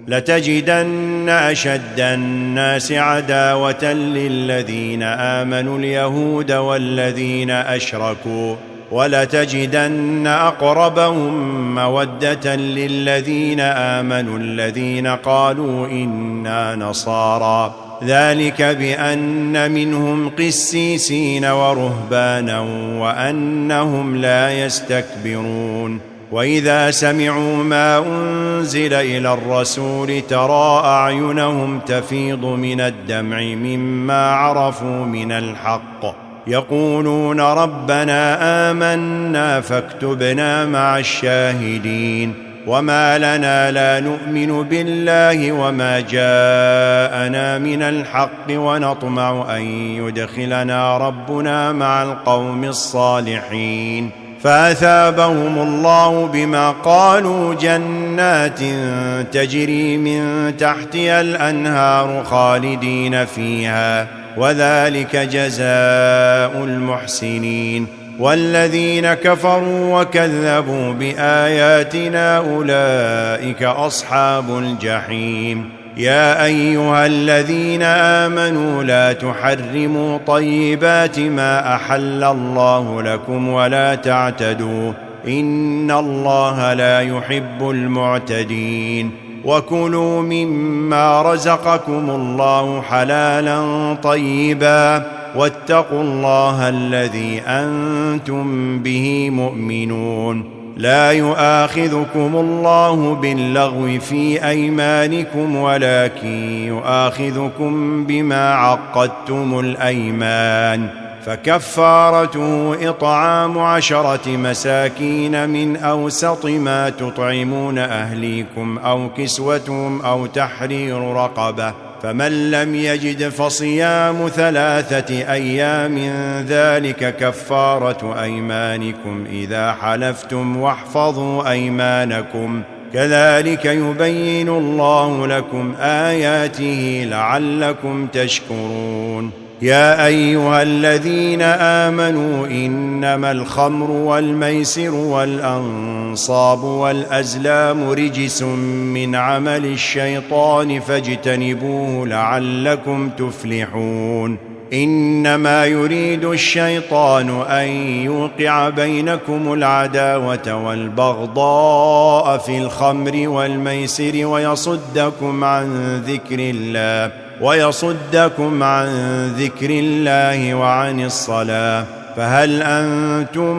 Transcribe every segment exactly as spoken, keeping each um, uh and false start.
لتجدن أشد الناس عداوة للذين آمنوا اليهود والذين أشركوا، ولتجدن أقربهم مودة للذين آمنوا الذين قالوا إنا نصارى، ذلك بأن منهم قسيسين ورهبانا وأنهم لا يستكبرون. وإذا سمعوا ما أنزل إلى الرسول ترى أعينهم تفيض من الدمع مما عرفوا من الحق، يقولون ربنا آمنا فاكتبنا مع الشاهدين. وما لنا لا نؤمن بالله وما جاءنا من الحق ونطمع أن يدخلنا ربنا مع القوم الصالحين، فأثابهم الله بما قالوا جنات تجري من تحتها الأنهار خالدين فيها، وذلك جزاء المحسنين. والذين كفروا وكذبوا بآياتنا أولئك أصحاب الجحيم. يا أيها الذين آمنوا لا تحرموا طيبات ما أحل الله لكم ولا تعتدوا، إن الله لا يحب المعتدين. وكلوا مما رزقكم الله حلالا طيبا واتقوا الله الذي أنتم به مؤمنون. لا يؤاخذكم الله باللغو في أيمانكم ولكن يؤاخذكم بما عقدتم الأيمان، فكفارته إطعام عشرة مساكين من أوسط ما تطعمون أهليكم أو كسوتهم أو تحرير رقبة، فمن لم يجد فصيام ثلاثة أيام ذلك كفارة أيمانكم إذا حلفتم، واحفظوا أيمانكم، كذلك يبين الله لكم آياته لعلكم تشكرون. يا أيها الذين آمنوا إنما الخمر والميسر والأنصاب والأزلام رجس من عمل الشيطان فاجتنبوه لعلكم تفلحون. إنما يريد الشيطان أن يوقع بينكم العداوة والبغضاء في الخمر والميسر ويصدكم عن ذكر الله ويصدكم عن ذكر الله وعن الصلاة، فهل أنتم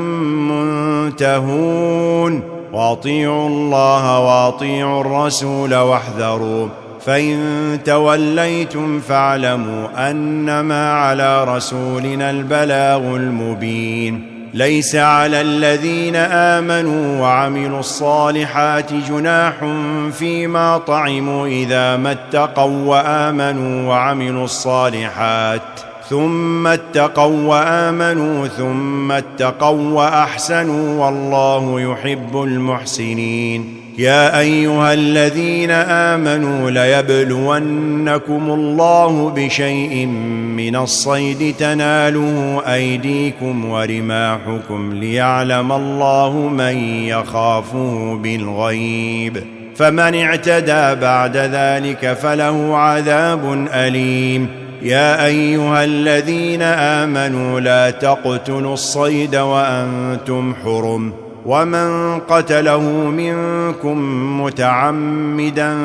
منتهون؟ وأطيعوا الله وأطيعوا الرسول واحذروا، فإن توليتم فاعلموا أنما على رسولنا البلاغ المبين. ليس على الذين آمنوا وعملوا الصالحات جناح فيما طعموا إذا ما اتقوا وآمنوا وعملوا الصالحات ثم اتقوا وآمنوا ثم اتقوا وأحسنوا والله يحب المحسنين. يا أيها الذين آمنوا ليبلونكم الله بشيء من الصيد تناله أيديكم ورماحكم ليعلم الله من يخافه بالغيب، فمن اعتدى بعد ذلك فله عذاب أليم. يا أيها الذين آمنوا لا تقتلوا الصيد وأنتم حرم، ومن قتله منكم متعمدا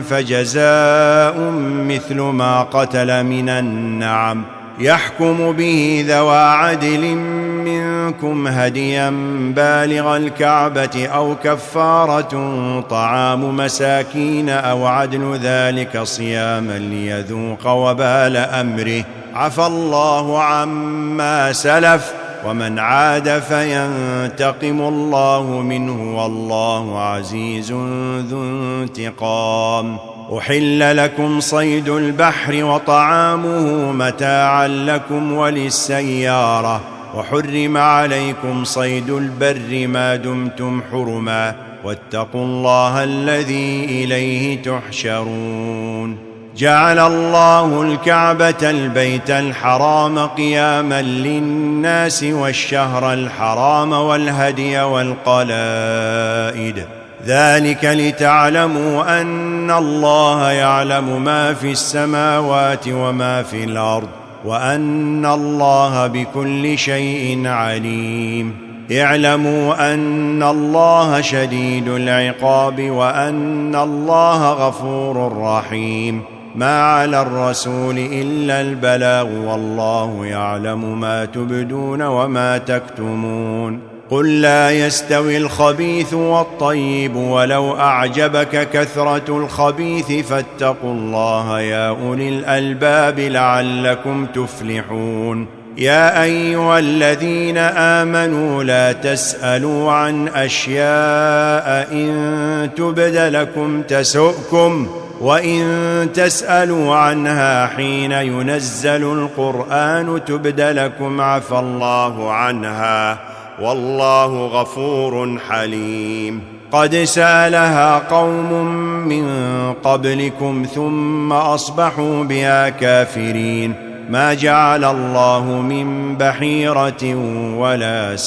فجزاء مثل ما قتل من النعم، يحكم به ذوى عدل منكم هديا بالغ الكعبة أو كفارة طعام مساكين أو عدل ذلك صياما ليذوق وبال أمره، عفى الله عما سلف، ومن عاد فينتقم الله منه والله عزيز ذو انتقام. أحل لكم صيد البحر وطعامه متاعا لكم وللسيارة، وحرم عليكم صيد البر ما دمتم حرما، واتقوا الله الذي إليه تحشرون. جعل الله الكعبة البيت الحرام قياما للناس والشهر الحرام والهدي والقلائد، ذلك لتعلموا أن الله يعلم ما في السماوات وما في الأرض وأن الله بكل شيء عليم. اعلموا أن الله شديد العقاب وأن الله غفور رحيم. ما على الرسول إلا البلاغ والله يعلم ما تبدون وما تكتمون. قل لا يستوي الخبيث والطيب ولو أعجبك كثرة الخبيث فاتقوا الله يا أولي الألباب لعلكم تفلحون. يا أيها الذين آمنوا لا تسألوا عن أشياء إن تبد لكم تسؤكم وإن تسألوا عنها حين ينزل القرآن تبد لكم عفى الله عنها والله غفور حليم. قد سألها قوم من قبلكم ثم أصبحوا بها كافرين. ما جعل الله من بحيرة ولا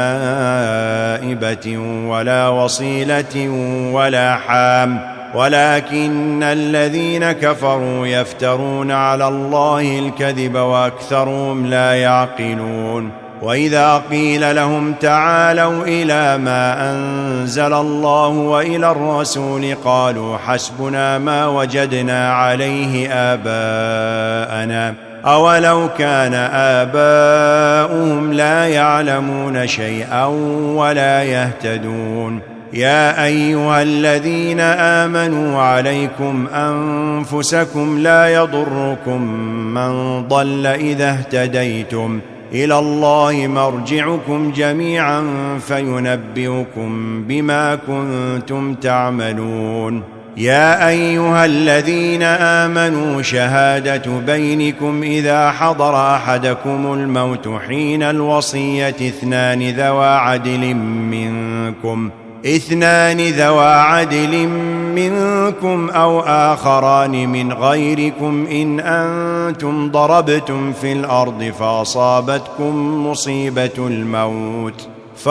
سائبة ولا وصيلة ولا حام ولكن الذين كفروا يفترون على الله الكذب وأكثرهم لا يعقلون. وإذا قيل لهم تعالوا إلى ما أنزل الله وإلى الرسول قالوا حسبنا ما وجدنا عليه آباءنا أولو كان آباؤهم لا يعلمون شيئا ولا يهتدون. يا أيها الذين آمنوا عليكم أنفسكم لا يضركم من ضل إذا اهتديتم إلى الله مرجعكم جميعا فينبئكم بما كنتم تعملون. يا أيها الذين آمنوا شهادة بينكم إذا حضر أحدكم الموت حين الوصية اثنان ذوى عدل منكم اثنان ذوى عدل منكم أو آخران من غيركم إن أنتم ضربتم في الأرض فأصابتكم مصيبة الموت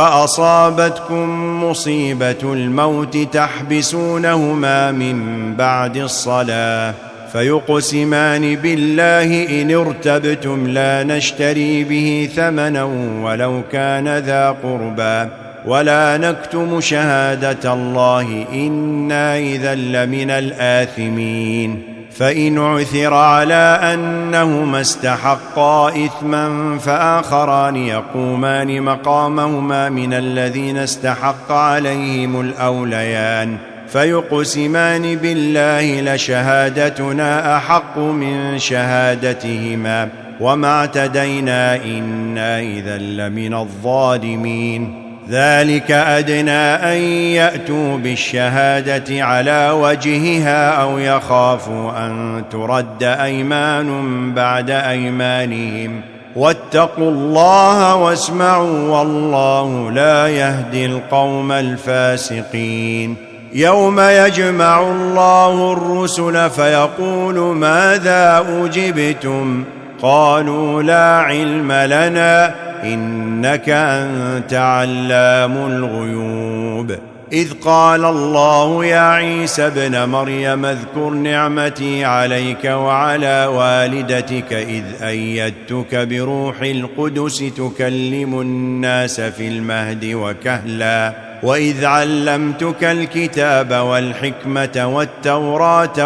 فأصابتكم مصيبة الموت تحبسونهما من بعد الصلاة فيقسمان بالله إن ارتبتم لا نشتري به ثمنا ولو كان ذا قربى ولا نكتم شهادة الله إنا إذا لمن الآثمين. فإن عثر على أنهما استحقا إثما فآخران يقومان مقامهما من الذين استحق عليهم الأوليان فيقسمان بالله لشهادتنا أحق من شهادتهما وما اعتدينا إنا إذا لمن الظالمين. ذلك أدنى أن يأتوا بالشهادة على وجهها أو يخافوا أن ترد أيمان بعد أيمانهم واتقوا الله واسمعوا والله لا يهدي القوم الفاسقين. يوم يجمع الله الرسل فيقول ماذا أجبتم قالوا لا علم لنا إنك أنت علام الغيوب. إذ قال الله يا عيسى ابن مريم اذكر نعمتي عليك وعلى والدتك إذ أيدتك بروح القدس تكلم الناس في المهد وكهلا وإذ علمتك الكتاب والحكمة والتوراة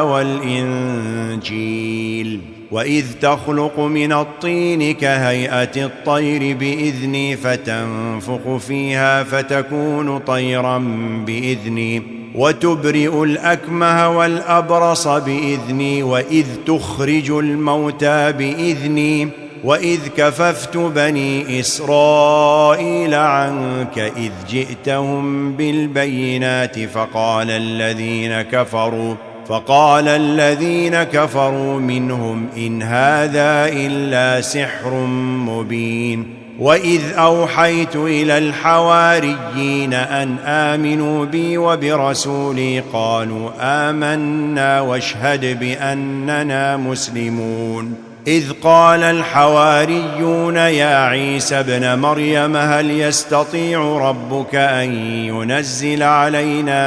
والإنجيل وإذ تخلق من الطين كهيئة الطير بإذني فتنفخ فيها فتكون طيرا بإذني وتبرئ الأكمه والأبرص بإذني وإذ تخرج الموتى بإذني وإذ كففت بني إسرائيل عنك إذ جئتهم بالبينات فقال الذين كفروا فقال الذين كفروا منهم إن هذا إلا سحر مبين. وإذ أوحيت إلى الحواريين أن آمنوا بي وبرسولي قالوا آمنا واشهد بأننا مسلمون. إذ قال الحواريون يا عيسى ابن مريم هل يستطيع ربك أن ينزل علينا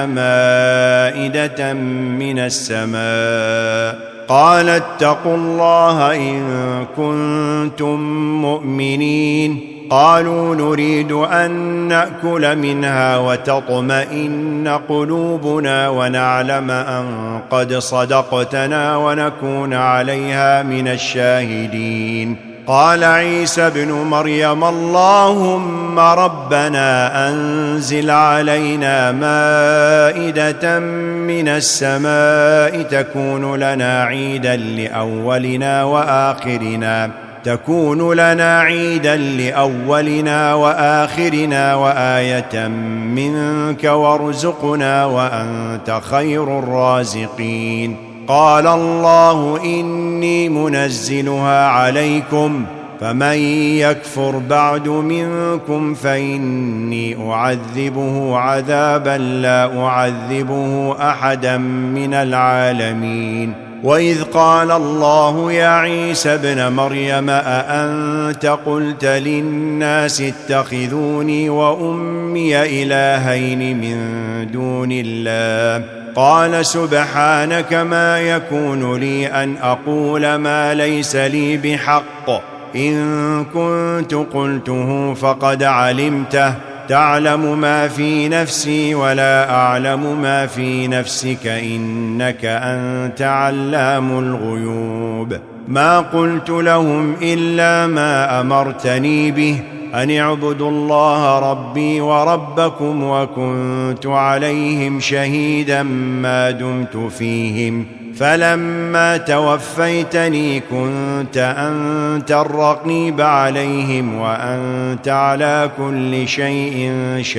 مائدة من السماء قال اتقوا الله إن كنتم مؤمنين قالوا نريد أن نأكل منها وتطمئن قلوبنا ونعلم أن قد صدقتنا ونكون عليها من الشاهدين قال عيسى ابن مريم اللهم ربنا أنزل علينا مائدة من السماء تكون لنا عيدا لأولنا وآخرنا تكون لنا عيدا لأولنا وآخرنا وآية منك وارزقنا وأنت خير الرازقين قال الله إني منزلها عليكم فمن يكفر بعد منكم فإني أعذبه عذابا لا أعذبه أحدا من العالمين وإذ قال الله يا عيسى ابن مريم أأنت قلت للناس اتخذوني وأمي إلهين من دون الله قال سبحانك ما يكون لي أن أقول ما ليس لي بحق إن كنت قلته فقد علمته تعلم ما في نفسي ولا أعلم ما في نفسك إنك أنت علام الغيوب ما قلت لهم إلا ما أمرتني به أن اعبدوا الله ربي وربكم وكنت عليهم شهيدا ما دمت فيهم فلما توفيتني كنت أنت الرقيب عليهم وأنت على كل شيء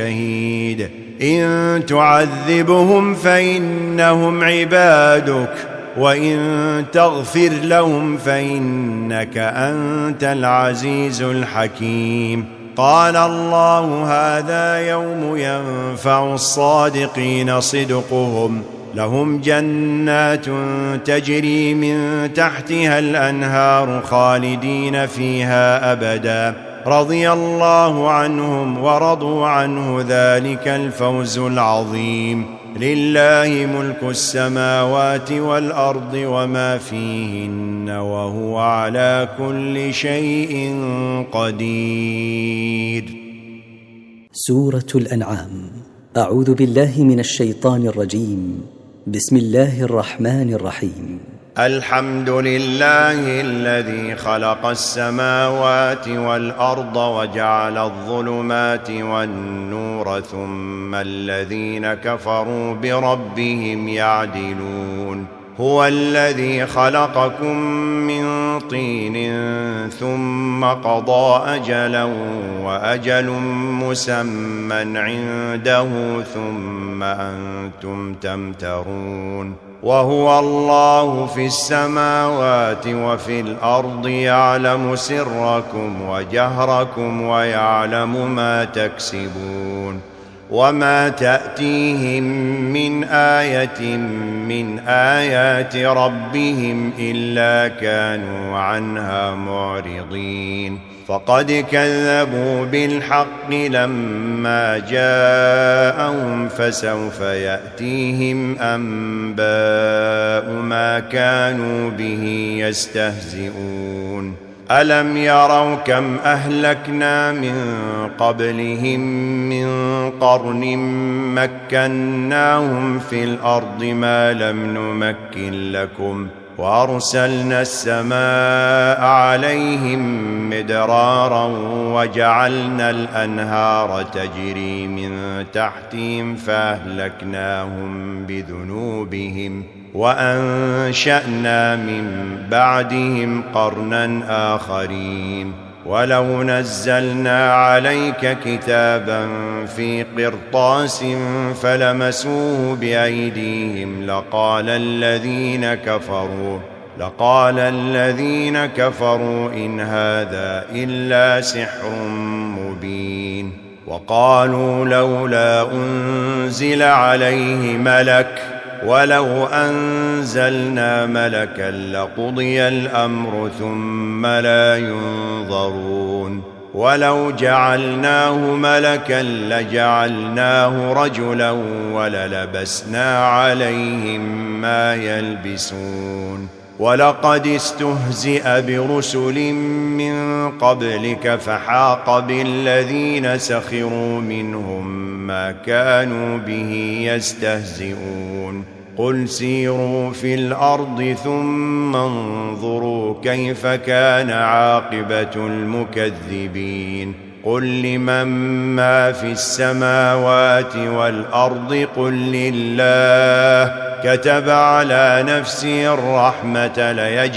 شهيد إن تعذبهم فإنهم عبادك وإن تغفر لهم فإنك أنت العزيز الحكيم قال الله هذا يوم ينفع الصادقين صدقهم لهم جنات تجري من تحتها الأنهار خالدين فيها أبدا رضي الله عنهم ورضوا عنه ذلك الفوز العظيم لله ملك السماوات والأرض وما فيهن وهو على كل شيء قدير. سورة الأنعام. أعوذ بالله من الشيطان الرجيم. بسم الله الرحمن الرحيم. الحمد لله الذي خلق السماوات والأرض وجعل الظلمات والنور ثم الذين كفروا بربهم يعدلون هو الذي خلقكم من طين ثم قضى أجلا وأجل مسمى عنده ثم أنتم تمترون وهو الله في السماوات وفي الأرض يعلم سركم وجهركم ويعلم ما تكسبون وما تأتيهم من آية من آيات ربهم إلا كانوا عنها معرضين فقد كذبوا بالحق لما جاءهم فسوف يأتيهم أنباء ما كانوا به يستهزئون ألم يروا كم أهلكنا من قبلهم من قرن مكناهم في الأرض ما لم نمكن لكم وأرسلنا السماء عليهم مدرارا وجعلنا الأنهار تجري من تحتهم فأهلكناهم بذنوبهم وأنشأنا من بعدهم قرنا آخرين ولو نزلنا عليك كتابا في قرطاس فلمسوه بأيديهم لقال الذين كفروا لقال الذين كفروا إن هذا إلا سحر مبين وقالوا لولا أنزل عليه ملك ولو أنزلنا ملكا لقضي الأمر ثم لا ينظرون ولو جعلناه ملكا لجعلناه رجلا وللبسنا عليهم ما يلبسون ولقد استهزئ برسل من قبلك فحاق بالذين سخروا منهم ما كانوا به يستهزئون قل سيروا في الأرض ثم انظروا كيف كان عاقبة المكذبين قل لمن ما في السماوات والأرض قل لله كتب على نفسه الرحمة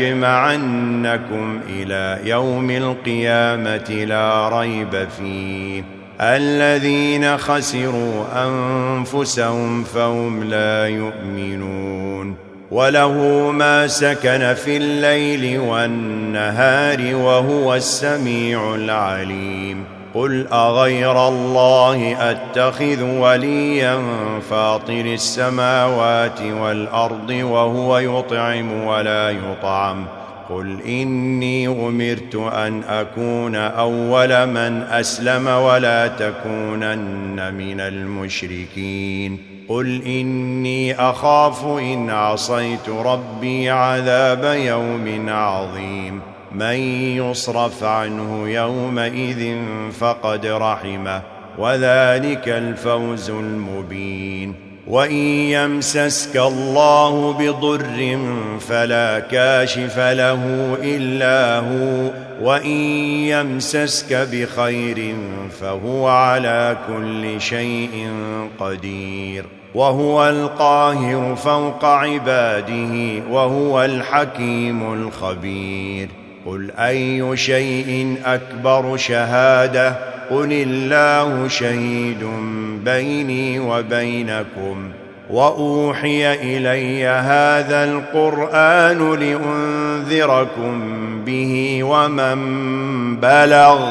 ليجمعنكم إلى يوم القيامة لا ريب فيه الذين خسروا أنفسهم فهم لا يؤمنون وله ما سكن في الليل والنهار وهو السميع العليم قل أغير الله أتخذ وليا فاطر السماوات والأرض وهو يطعم ولا يطعم قل إني أمرت أن أكون أول من أسلم ولا تكونن من المشركين قل إني أخاف إن عصيت ربي عذاب يوم عظيم من يصرف عنه يومئذ فقد رحمه وذلك الفوز المبين وإن يمسسك الله بضر فلا كاشف له إلا هو وإن يمسسك بخير فهو على كل شيء قدير وهو القاهر فوق عباده وهو الحكيم الخبير قل أي شيء أكبر شهادة قل الله شهيد بيني وبينكم وأوحي إلي هذا القرآن لأنذركم به ومن بلغ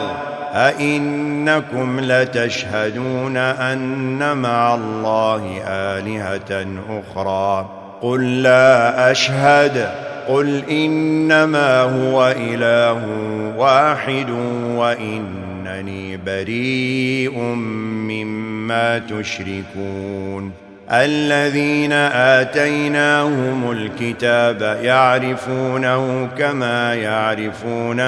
أئنكم لتشهدون أن مع الله آلهة أخرى قل لا أشهد قل إنما هو إله واحد وإنني بريء مما تشركون الذين آتيناهم الكتاب يعرفونه كما يعرفون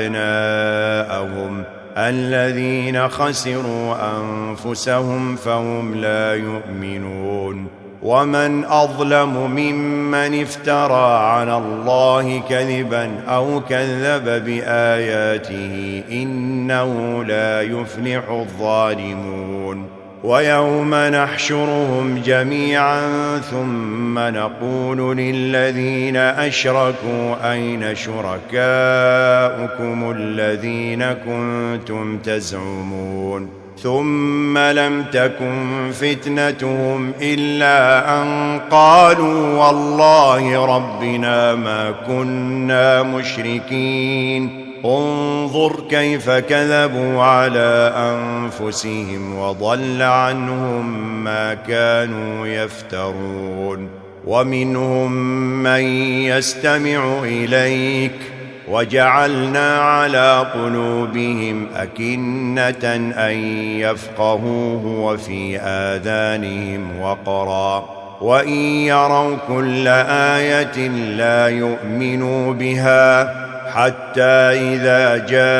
أبناءهم الذين خسروا أنفسهم فهم لا يؤمنون ومن أظلم ممن افترى على الله كذبا أو كذب بآياته إنه لا يفلح الظالمون ويوم نحشرهم جميعا ثم نقول للذين أشركوا أين شركاؤكم الذين كنتم تزعمون ثم لم تكن فتنتهم إلا أن قالوا والله ربنا ما كنا مشركين انظر كيف كذبوا على أنفسهم وضل عنهم ما كانوا يفترون ومنهم من يستمع إليك وجعلنا على قلوبهم أكنة أن يفقهوه وفي آذانهم وقرا وإن يروا كل آية لا يؤمنوا بها حتى إذا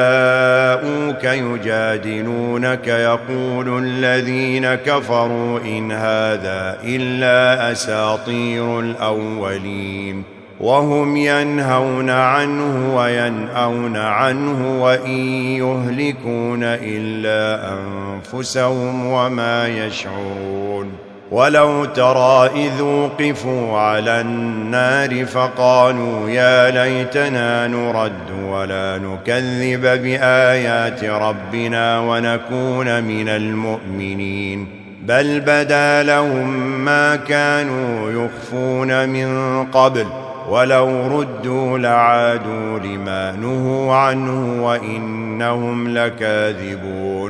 جاءوك يجادلونك يقول الذين كفروا إن هذا إلا أساطير الأولين وهم ينهون عنه وينأون عنه وإن يهلكون إلا أنفسهم وما يشعرون ولو ترى إذ وقفوا على النار فقالوا يا ليتنا نرد ولا نكذب بآيات ربنا ونكون من المؤمنين بل بدا لهم ما كانوا يخفون من قبل ولو ردوا لعادوا لما نهوا عنه وإنهم لكاذبون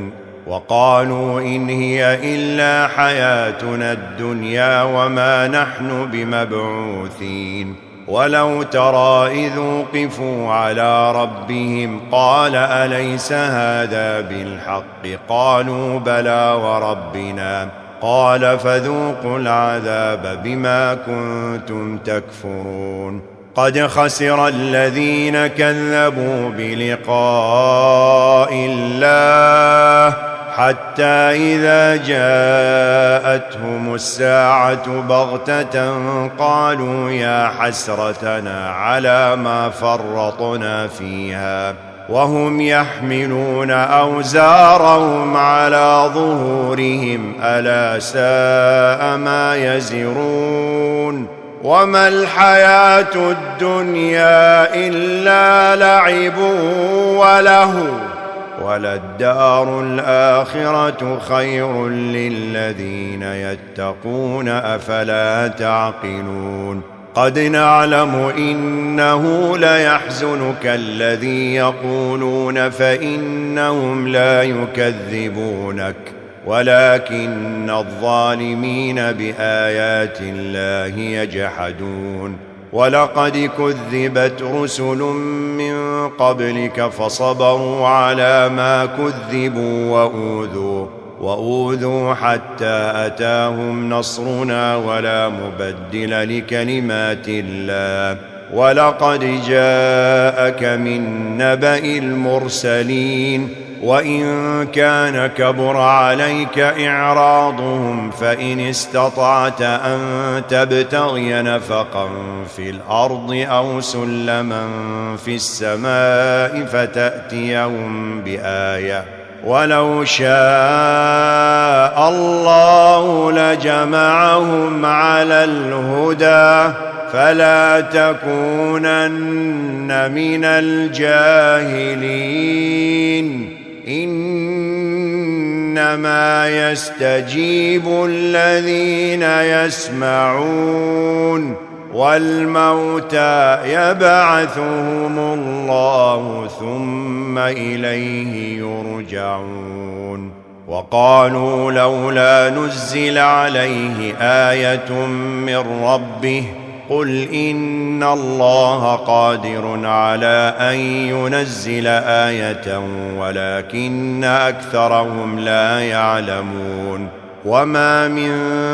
وقالوا إن هي إلا حياتنا الدنيا وما نحن بمبعوثين ولو ترى إذ وقفوا على ربهم قال أليس هذا بالحق قالوا بلى وربنا قال فذوقوا العذاب بما كنتم تكفرون قد خسر الذين كذبوا بلقاء الله حتى إذا جاءتهم الساعة بغتة قالوا يا حسرتنا على ما فرطنا فيها وهم يحملون أوزارهم على ظهورهم ألا ساء ما يزرون وما الحياة الدنيا إلا لعب وله وللدار الآخرة خير للذين يتقون أفلا تعقلون قد نعلم إنه ليحزنك الذي يقولون فإنهم لا يكذبونك ولكن الظالمين بآيات الله يجحدون ولقد كذبت رسل من قبلك فصبروا على ما كذبوا وأوذوا وأوذوا حتى أتاهم نصرنا ولا مبدل لكلمات الله ولقد جاءك من نبأ المرسلين وإن كان كبر عليك إعراضهم فإن استطعت أن تبتغي نفقا في الأرض أو سلما في السماء فتأتيهم بآية ولو شاء الله لجمعهم على الهدى فلا تكونن من الجاهلين إنما يستجيب الذين يسمعون والموتى يبعثهم الله ثم إليه يرجعون وقالوا لولا نزل عليه آية من ربه قل إن الله قادر على أن ينزل آية ولكن أكثرهم لا يعلمون وما من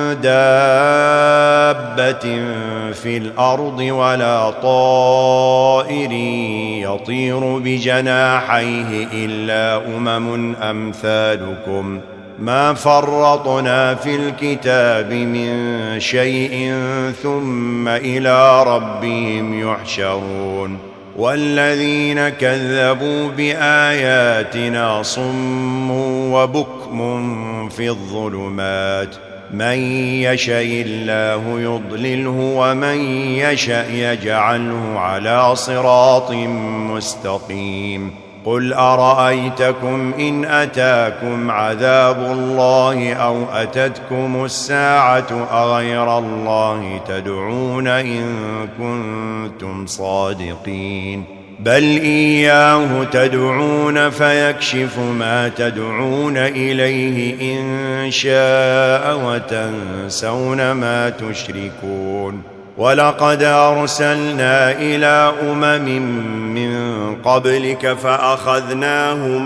دابة في الأرض ولا طائر يطير بجناحيه إلا أمم أمثالكم ما فرطنا في الكتاب من شيء ثم إلى ربهم يحشرون والذين كذبوا بآياتنا صم وبكم في الظلمات من يشاء الله يضلله ومن يشاء يجعله على صراط مستقيم قل أرأيتكم إن أتاكم عذاب الله أو أتتكم الساعة أغير الله تدعون إن كنتم صادقين بل إياه تدعون فيكشف ما تدعون إليه إن شاء وتنسون ما تشركون ولقد أرسلنا إلى أمم من قبلك فأخذناهم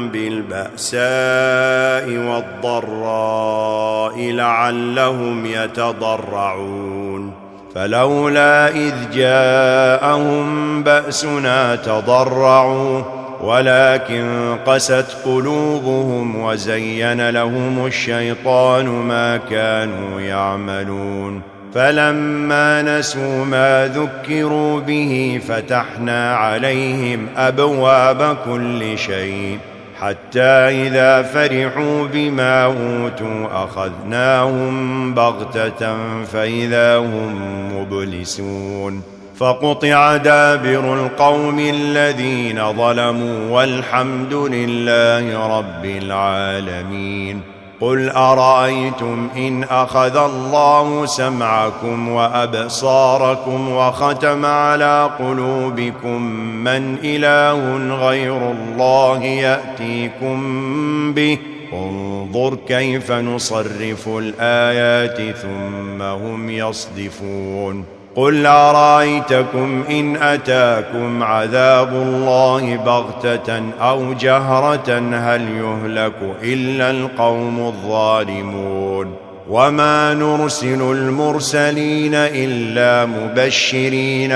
بالبأساء والضراء لعلهم يتضرعون فلولا إذ جاءهم بأسنا تضرعوا ولكن قست قلوبهم وزين لهم الشيطان ما كانوا يعملون فلما نسوا ما ذكروا به فتحنا عليهم أبواب كل شيء حتى إذا فرحوا بما أوتوا أخذناهم بغتة فإذا هم مبلسون فقطع دابر القوم الذين ظلموا والحمد لله رب العالمين قل أرأيتم إن أخذ الله سمعكم وأبصاركم وختم على قلوبكم من إله غير الله يأتيكم به انظر كيف نصرف الآيات ثم هم يصدفون قل أرأيتكم إن أتاكم عذاب الله بغتة أو جهرة هل يهلك إلا القوم الظالمون وما نرسل المرسلين إلا مبشرين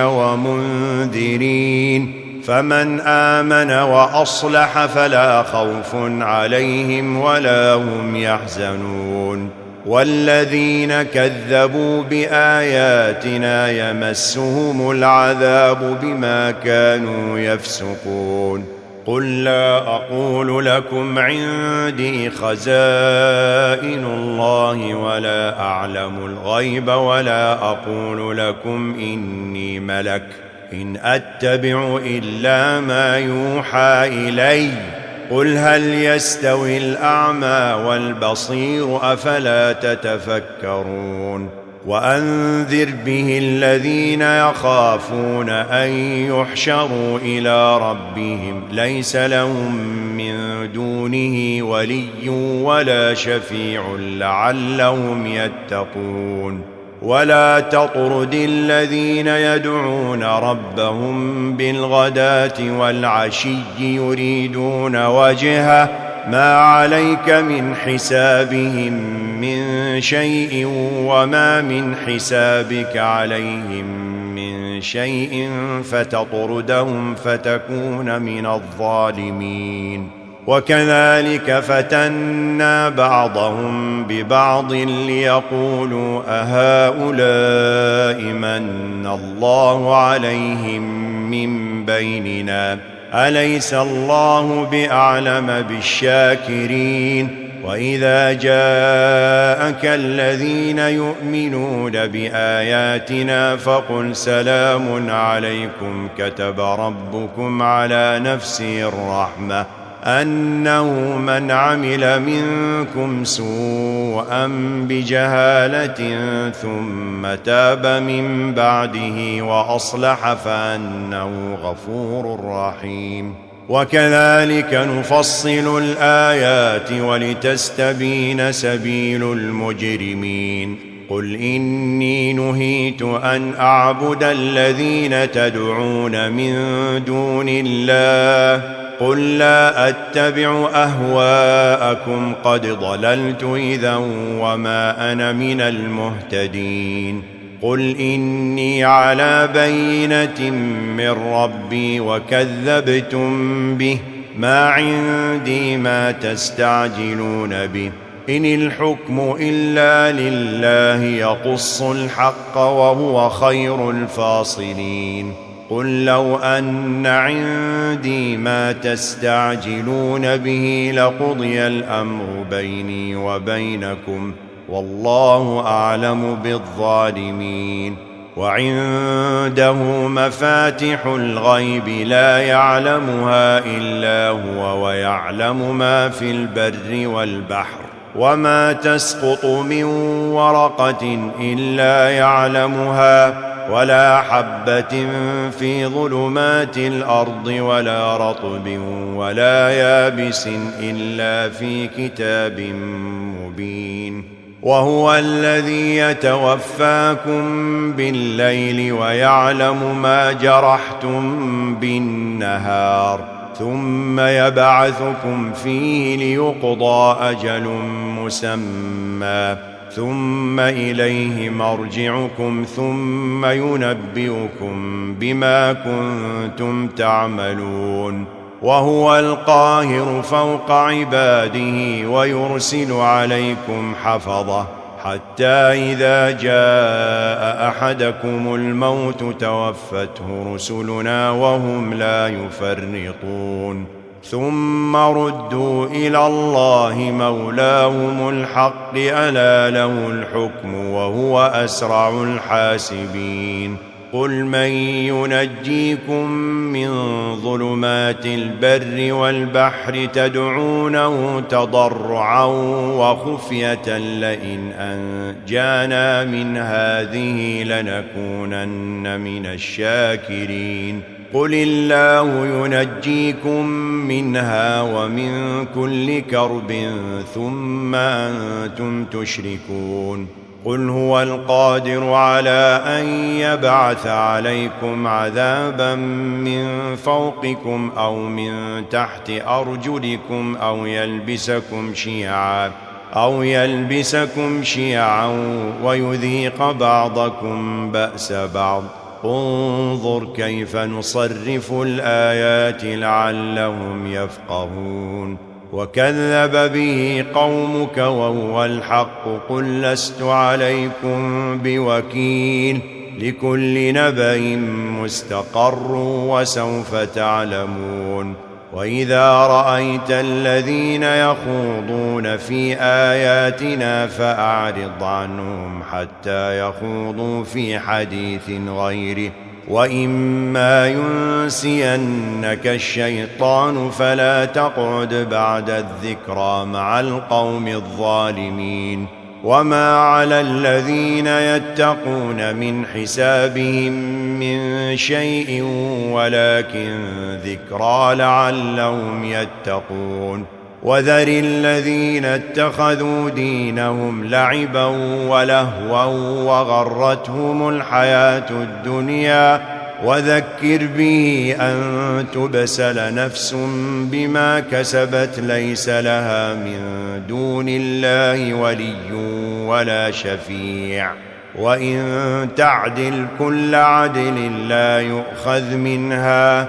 ومنذرين فمن آمن وأصلح فلا خوف عليهم ولا هم يحزنون والذين كذبوا بآياتنا يمسهم العذاب بما كانوا يفسقون قل لا أقول لكم عندي خزائن الله ولا أعلم الغيب ولا أقول لكم إني ملك إن أتبع إلا ما يوحى إلي قل هل يستوي الأعمى والبصير أفلا تتفكرون وأنذر به الذين يخافون أن يحشروا إلى ربهم ليس لهم من دونه ولي ولا شفيع لعلهم يتقون ولا تطرد الذين يدعون ربهم بالغداة والعشي يريدون وجهه ما عليك من حسابهم من شيء وما من حسابك عليهم من شيء فتطردهم فتكون من الظالمين وكذلك فتنا بعضهم ببعض ليقولوا أهؤلاء من الله عليهم من بيننا أليس الله بأعلم بالشاكرين وإذا جاءك الذين يؤمنون بآياتنا فقل سلام عليكم كتب ربكم على نفسه الرحمة أنه من عمل منكم سوءا بجهالة ثم تاب من بعده وأصلح فأنه غفور رحيم وكذلك نفصل الآيات ولتستبين سبيل المجرمين قل إني نهيت أن أعبد الذين تدعون من دون الله قل لا أتبع أهواءكم قد ضللت إذا وما أنا من المهتدين قل إني على بينة من ربي وكذبتم به ما عندي ما تستعجلون به إن الحكم إلا لله يقص الحق وهو خير الفاصلين قل لو أن عندي ما تستعجلون به لقضي الأمر بيني وبينكم والله أعلم بالظالمين وعنده مفاتح الغيب لا يعلمها إلا هو ويعلم ما في البر والبحر وما تسقط من ورقة إلا يعلمها ولا حبة في ظلمات الأرض ولا رطب ولا يابس إلا في كتاب مبين وهو الذي يتوفاكم بالليل ويعلم ما جرحتم بالنهار ثم يبعثكم فيه ليقضى أجل مسمى ثم إليه مرجعكم ثم ينبئكم بما كنتم تعملون وهو القاهر فوق عباده ويرسل عليكم حفظة حتى إذا جاء أحدكم الموت توفته رسلنا وهم لا يفرطون ثم ردوا إلى الله مولاهم الحق ألا له الحكم وهو أسرع الحاسبين قل من ينجيكم من ظلمات البر والبحر تدعونه تضرعا وخفية لئن أنجانا من هذه لنكونن من الشاكرين قل الله ينجيكم منها ومن كل كرب ثم أنتم تشركون قل هو القادر على أن يبعث عليكم عذابا من فوقكم أو من تحت أرجلكم أو يلبسكم شيعا أو يلبسكم شيعا ويذيق بعضكم بأس بعض انظر كيف نصرف الآيات لعلهم يفقهون وكذب به قومك وهو الحق قل لست عليكم بوكيل لكل نبأ مستقر وسوف تعلمون وإذا رأيت الذين يخوضون في آياتنا فأعرض عنهم حتى يخوضوا في حديث غيره وإما ينسينك الشيطان فلا تقعد بعد الذكرى مع القوم الظالمين وما على الذين يتقون من حسابهم من شيء ولكن ذكرى لعلهم يتقون وذر الذين اتخذوا دينهم لعبا ولهوا وغرتهم الحياة الدنيا وذكر به أن تبسل نفس بما كسبت ليس لها من دون الله ولي ولا شفيع وإن تعدل كل عدل لا يؤخذ منها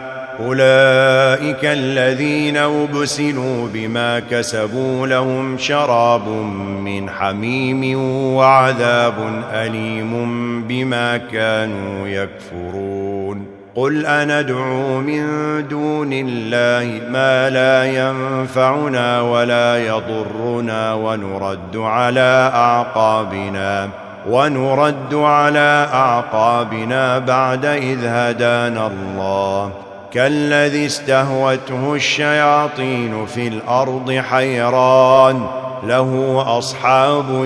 أولئك الذين أبسلوا بما كسبوا لهم شراب من حميم وعذاب أليم بما كانوا يكفرون قل أندعو من دون الله ما لا ينفعنا ولا يضرنا ونرد على أعقابنا ونرد على أعقابنا بعد إذ هدانا الله كالذي استهوته الشياطين في الأرض حيران له أصحاب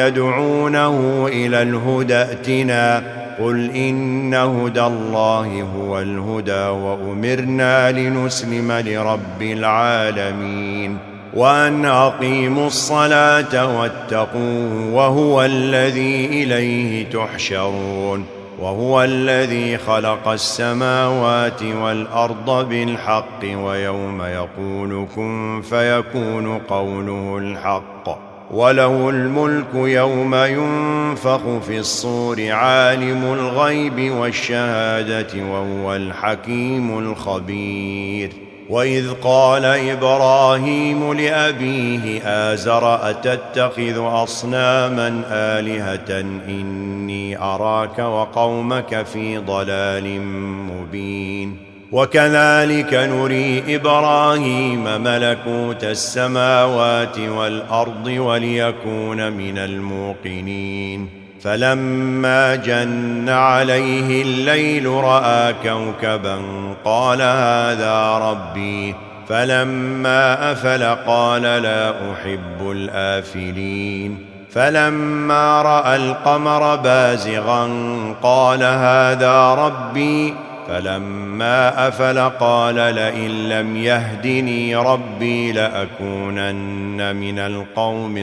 يدعونه إلى الهدى ائتنا قل إن هدى الله هو الهدى وأمرنا لنسلم لرب العالمين وأن أقيموا الصلاة واتقوه وهو الذي إليه تحشرون وهو الذي خلق السماوات والأرض بالحق ويوم يقول كن فيكون قوله الحق وله الملك يوم ينفخ في الصور عالم الغيب والشهادة وهو الحكيم الخبير وإذ قال إبراهيم لأبيه آزر أتتخذ أصناما آلهة إني أراك وقومك في ضلال مبين وكذلك نري إبراهيم ملكوت السماوات والأرض وليكون من الموقنين فلما جن عليه الليل رأى كوكبا قال هذا ربي فلما أفل قال لا أحب الآفلين فلما رأى القمر بازغا قال هذا ربي فلما أفل قال لئن لم يهدني ربي لأكونن من القوم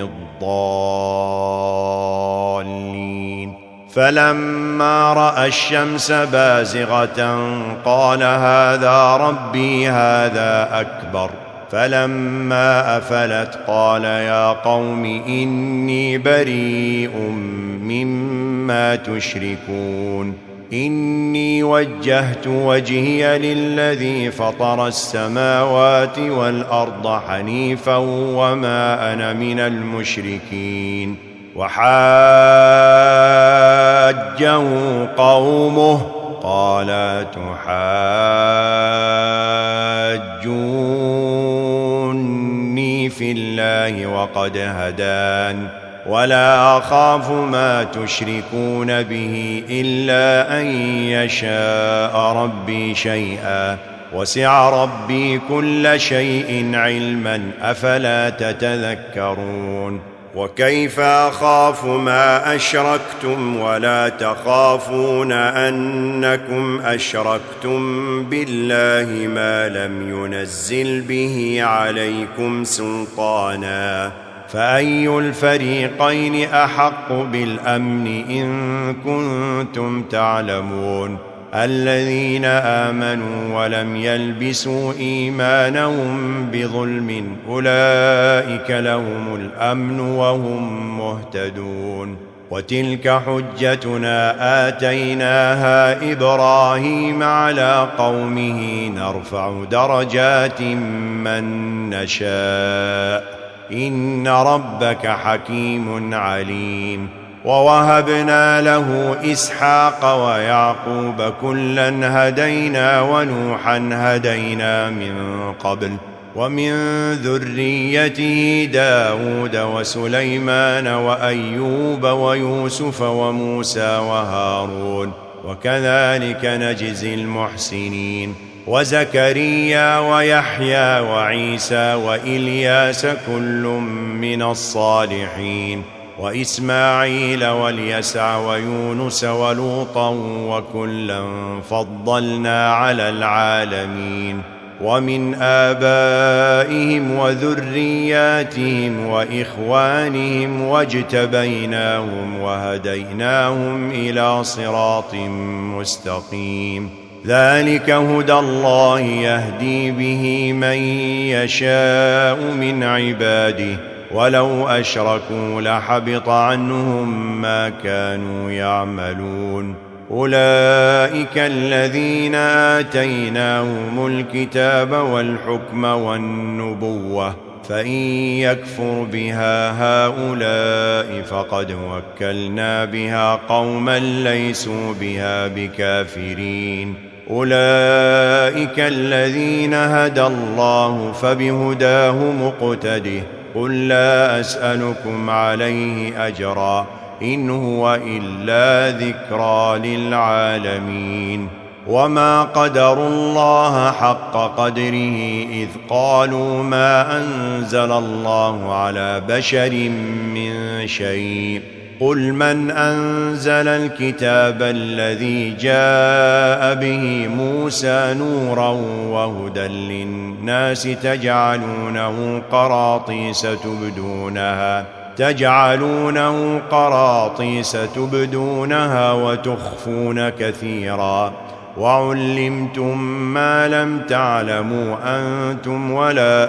الضالين فلما رأى الشمس بازغة قال هذا ربي هذا أكبر فلما أفلت قال يا قوم إني بريء مما تشركون إني وجهت وجهي للذي فطر السماوات والأرض حنيفا وما أنا من المشركين وحاجه قومه قال تحاجوني في الله وقد هدان ولا أخاف ما تشركون به إلا أن يشاء ربي شيئا وسع ربي كل شيء علما أفلا تتذكرون وكيف أخاف ما أشركتم ولا تخافون أنكم أشركتم بالله ما لم ينزل به عليكم سلطانا فأي الفريقين أحق بالأمن إن كنتم تعلمون الذين آمنوا ولم يلبسوا إيمانهم بظلم أولئك لهم الأمن وهم مهتدون وتلك حجتنا آتيناها إبراهيم على قومه نرفع درجات من نشاء إن ربك حكيم عليم ووهبنا له إسحاق ويعقوب كلا هدينا ونوحا هدينا من قبل ومن ذريته داود وسليمان وأيوب ويوسف وموسى وهارون وكذلك نجزي المحسنين وزكريا ويحيى وعيسى وإلياس كل من الصالحين وإسماعيل واليسع ويونس ولوطا وكلا فضلنا على العالمين ومن آبائهم وذرياتهم وإخوانهم واجتبيناهم وهديناهم إلى صراط مستقيم ذلك هدى الله يهدي به من يشاء من عباده ولو أشركوا لحبط عنهم ما كانوا يعملون أولئك الذين آتيناهم الكتاب والحكم والنبوة فإن يكفر بها هؤلاء فقد وكلنا بها قوما ليسوا بها بكافرين أولئك الذين هدى الله فبهداه مقتده قل لا أسألكم عليه أجرا إن هو إلا ذكرى للعالمين وما قدروا الله حق قدره إذ قالوا ما أنزل الله على بشر من شيء قل من أنزل الكتاب الذي جاء به موسى نورا وهدى للناس تجعلونه قراطيس تبدونها تجعلونه قراطيس تبدونها وتخفون كثيرا وعلمتم ما لم تعلموا أنتم ولا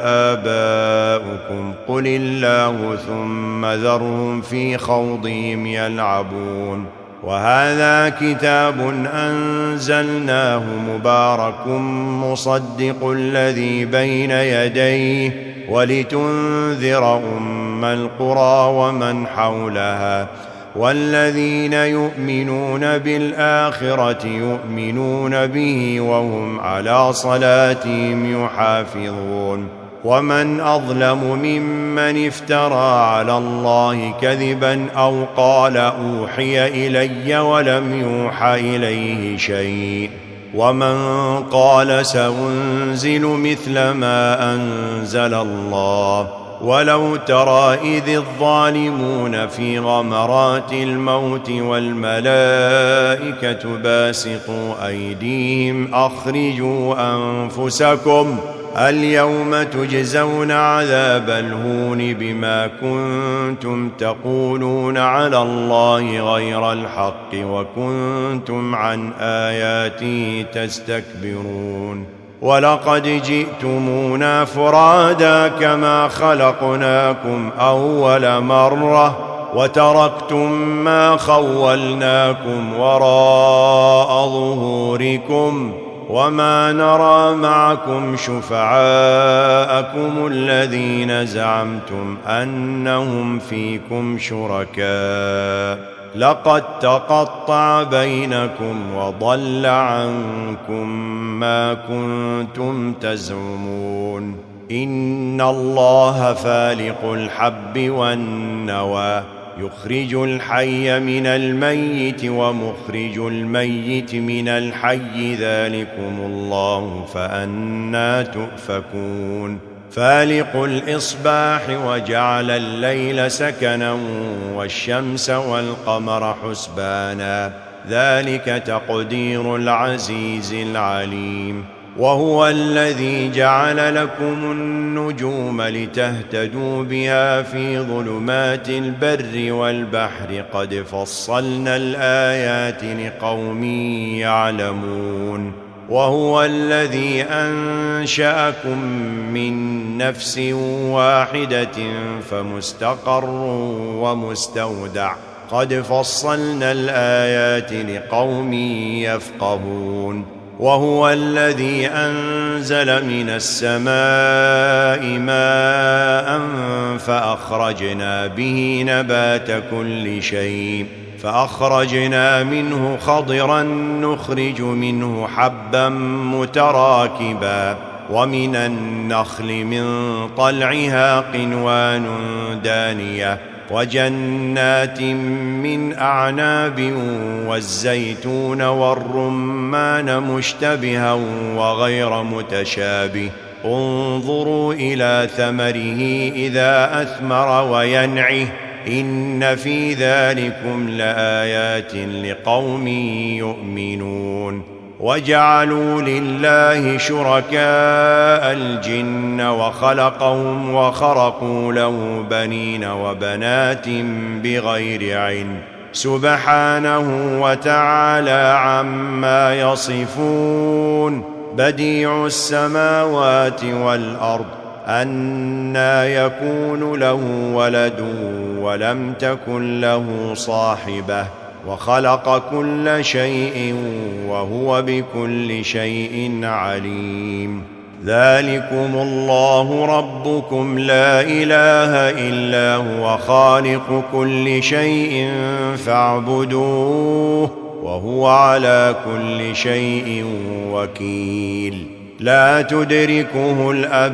آباؤكم قل الله ثم ذرهم في خوضهم يلعبون وهذا كتاب أنزلناه مبارك مصدق الذي بين يديه ولتنذر أم القرى ومن حولها والذين يؤمنون بالآخرة يؤمنون به وهم على صلاتهم يحافظون ومن أظلم ممن افترى على الله كذبا أو قال أوحي إلي ولم يوحى إليه شيء ومن قال سأنزل مثل ما أنزل الله ولو ترى إذ الظالمون في غمرات الموت والملائكة باسطوا أيديهم أخرجوا أنفسكم اليوم تجزون عذاب الهون بما كنتم تقولون على الله غير الحق وكنتم عن آياته تستكبرون ولقد جئتمونا فرادا كما خلقناكم أول مرة وتركتم ما خولناكم وراء ظهوركم وما نرى معكم شفعاءكم الذين زعمتم أنهم فيكم شركاء لقد تقطع بينكم وضل عنكم ما كنتم تزعمون إن الله فالق الحب والنوى يخرج الحي من الميت ومخرج الميت من الحي ذلكم الله فأنى تؤفكون فالق الإصباح وجعل الليل سكنا والشمس والقمر حسبانا ذلك تقدير العزيز العليم وهو الذي جعل لكم النجوم لتهتدوا بها في ظلمات البر والبحر قد فصلنا الآيات لقوم يعلمون وهو الذي أنشأكم من نفس واحدة فمستقر ومستودع قد فصلنا الآيات لقوم يفقهون وهو الذي أنزل من السماء ماء فأخرجنا به نبات كل شيء فأخرجنا منه خضرا نخرج منه حبا متراكبا ومن النخل من طلعها قنوان دانية وجنات من أعناب والزيتون والرمان مشتبها وغير متشابه انظروا إلى ثمره إذا أثمر وينعه إن في ذلكم لآيات لقوم يؤمنون وجعلوا لله شركاء الجن وخلقهم وخرقوا له بنين وبنات بغير علم سبحانه وتعالى عما يصفون بديع السماوات والأرض أنى يكون له ولد ولم تكن له صاحبة وخلق كل شيء وهو بكل شيء عليم ذلكم الله ربكم لا إله إلا هو خالق كل شيء فاعبدوه وهو على كل شيء وكيل لا تدركه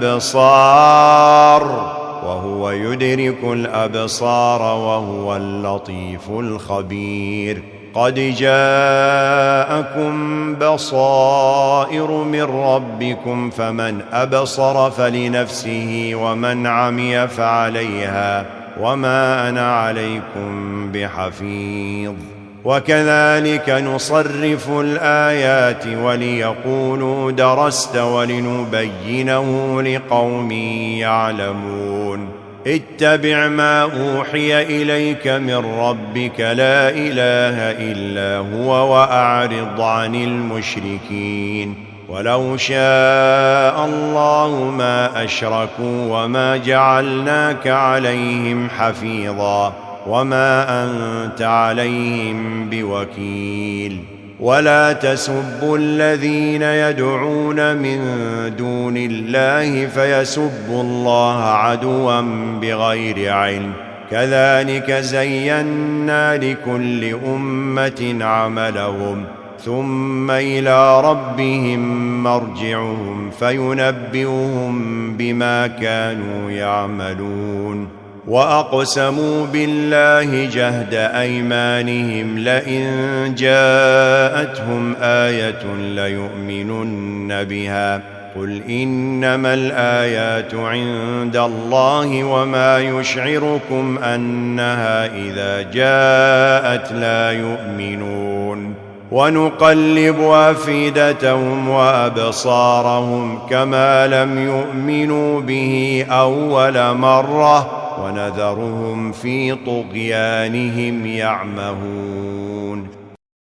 الأبصار وهو يدرك الأبصار وهو اللطيف الخبير قد جاءكم بصائر من ربكم فمن أبصر فلنفسه ومن عمي فعليها وما أنا عليكم بحفيظ وكذلك نصرف الآيات وليقولوا درست ولنبينه لقوم يعلمون اتبع ما أوحي إليك من ربك لا إله إلا هو وأعرض عن المشركين ولو شاء الله ما أشركوا وما جعلناك عليهم حفيظا وما أنت عليهم بوكيل ولا تسبوا الذين يدعون من دون الله فيسبوا الله عدوا بغير علم كذلك زينا لكل أمة عملهم ثم إلى ربهم مرجعهم فينبئهم بما كانوا يعملون وأقسموا بالله جهد أيمانهم لئن جاءتهم آية ليؤمنن بها قل إنما الآيات عند الله وما يشعركم أنها إذا جاءت لا يؤمنون ونقلب أفئدتهم وأبصارهم كما لم يؤمنوا به أول مرة ونذرهم في طغيانهم يعمهون